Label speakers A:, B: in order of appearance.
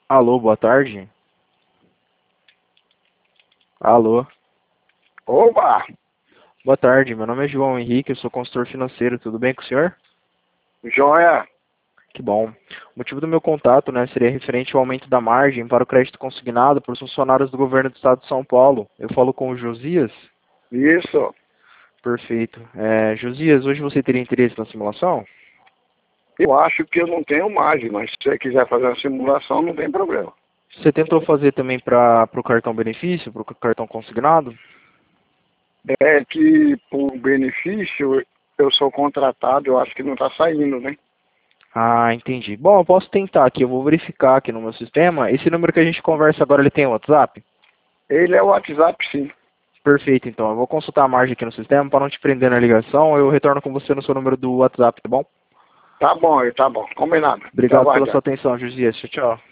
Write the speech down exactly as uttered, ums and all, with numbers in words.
A: Alô, boa tarde. Alô,
B: Oba!
A: boa tarde. Meu nome é João Henrique, eu sou consultor financeiro. Tudo bem com o senhor?
B: Joia!
A: Que bom. O motivo do meu contato, né, seria referente ao aumento da margem para o crédito consignado por funcionários do governo do estado de São Paulo. Eu falo com o Josias?
B: Isso.
A: Perfeito. É, Josias, hoje você teria interesse na simulação?
B: Eu acho que eu não tenho margem, mas se você quiser fazer uma simulação, não tem problema.
A: Você tentou fazer também para o cartão benefício, para o cartão consignado?
B: É que, por benefício, eu sou contratado, eu acho que não está saindo, né?
A: Ah, entendi. Bom, eu posso tentar aqui, eu vou verificar aqui no meu sistema. Esse número que a gente conversa agora, ele tem WhatsApp?
B: Ele é o WhatsApp, sim.
A: Perfeito, então. Eu vou consultar a margem aqui no sistema para não te prender na ligação. Eu retorno com você no seu número do WhatsApp, tá bom?
B: Tá bom, tá bom. Combinado. Tô
A: Obrigado pela sua
B: aguardando.
A: atenção, Josias. Tchau, tchau.